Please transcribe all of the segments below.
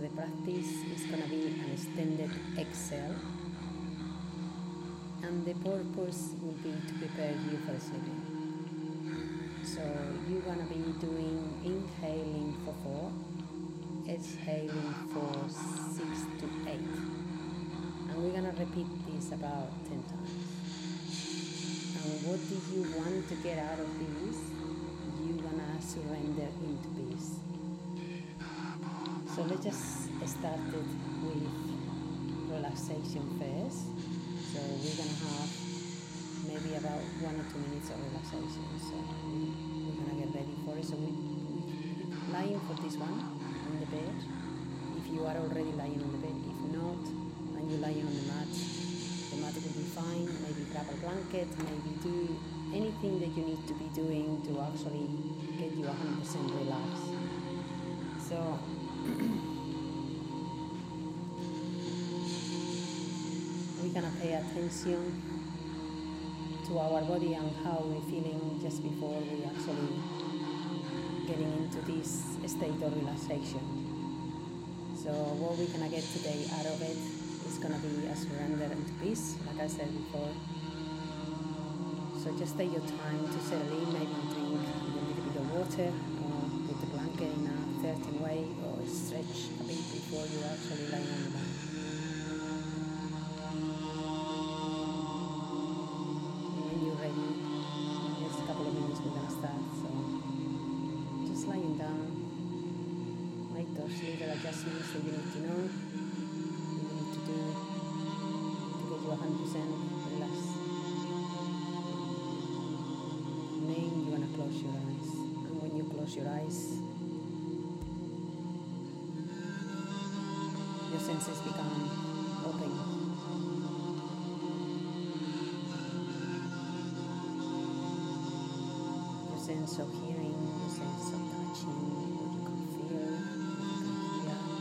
So the practice is going to be an extended exhale, and the purpose will be to prepare you for sleeping. So you're going to be doing inhaling for 4, exhaling for 6 to 8, and we're going to repeat this about 10 times. And what do you want to get out of this? You're going to surrender into peace. So let's just start it with relaxation first. So we're going to have maybe about 1 or 2 minutes of relaxation. So we're going to get ready for it. So we're lying for this one on the bed. If you are already lying on the bed, if not, and you're lying on the mat will be fine. Maybe grab a blanket, maybe do anything that you need to be doing to actually get you 100% relaxed. So we're gonna pay attention to our body and how we're feeling just before we actually getting into this state of relaxation. So what we're gonna get today out of it is gonna be a surrender into peace, like I said before. So just take your time to settle in, maybe drink a little bit of water, or put the blanket in a certain way, or stretch a bit before you actually lie on the mat. When you're ready, in just a couple of minutes we're gonna start. So just lying down, make those little adjustments that you need to know, you need to do to get you 100% relaxed. Then you want to close your eyes, and when you close your eyes, your senses become open. Your sense of hearing, your sense of touching, what you can feel, what you can hear.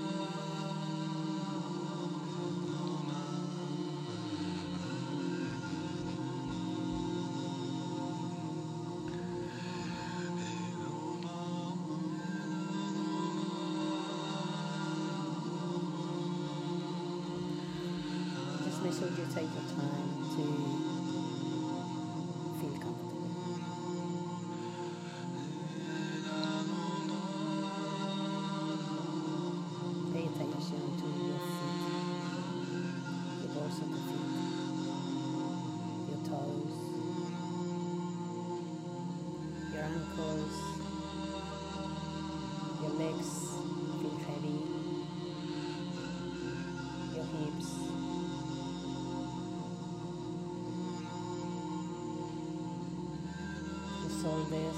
Make sure you take your time to feel comfortable. Pay attention to your feet, the balls of the feet, your toes, your ankles, your legs feel heavy, your hips. Shoulders,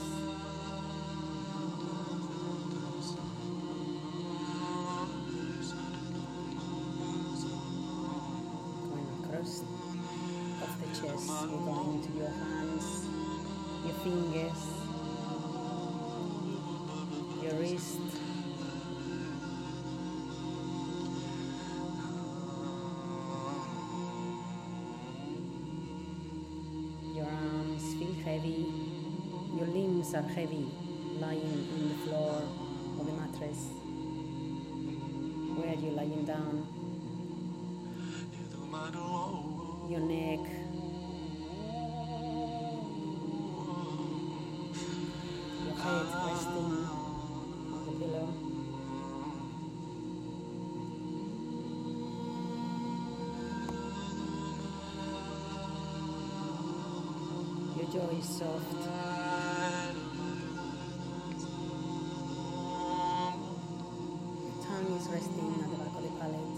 going across of the chest, you're going to your hands, your fingers, your wrist, your arms feel heavy. Your limbs are heavy, lying on the floor or the mattress. Where are you lying down? Your neck, your head resting on the pillow. Your jaw is soft. Is resting at the back of the palate.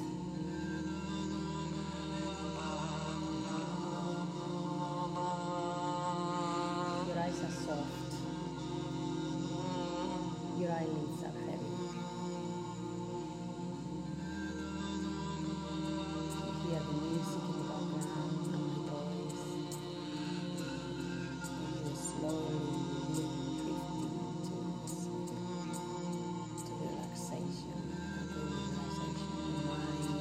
Your eyes are soft. Your eyelids are heavy. You hear the music in the background and my voice. And you slowly drifting to relaxation. Relaxation. Your mind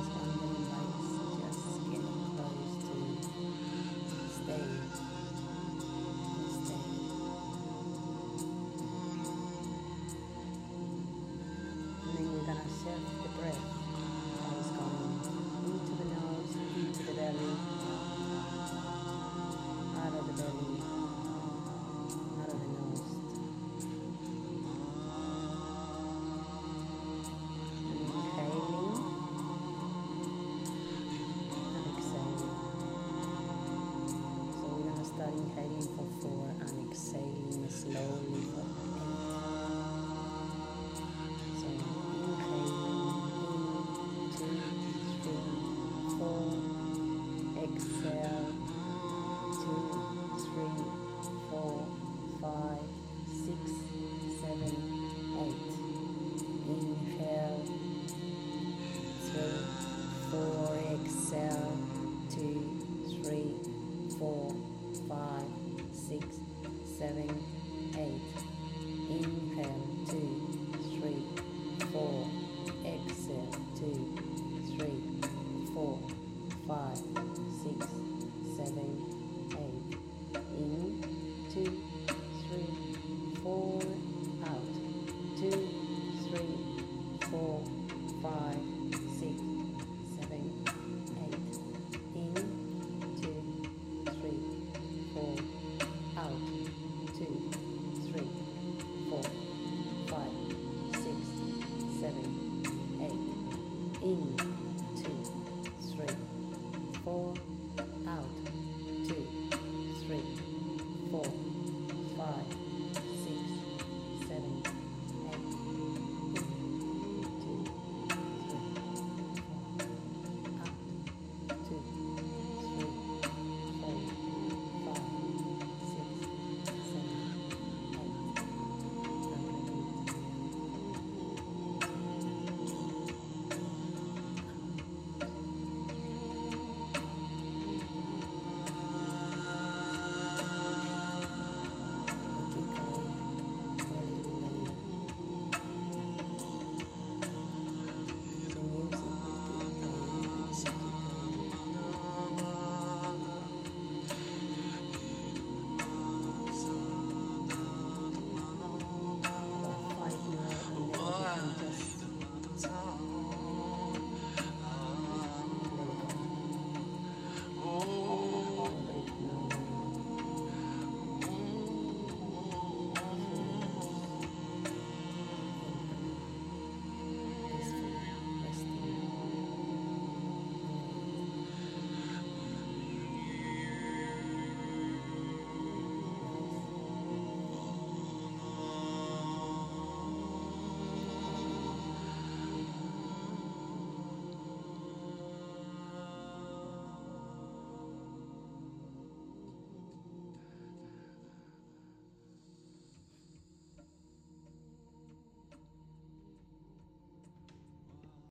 in.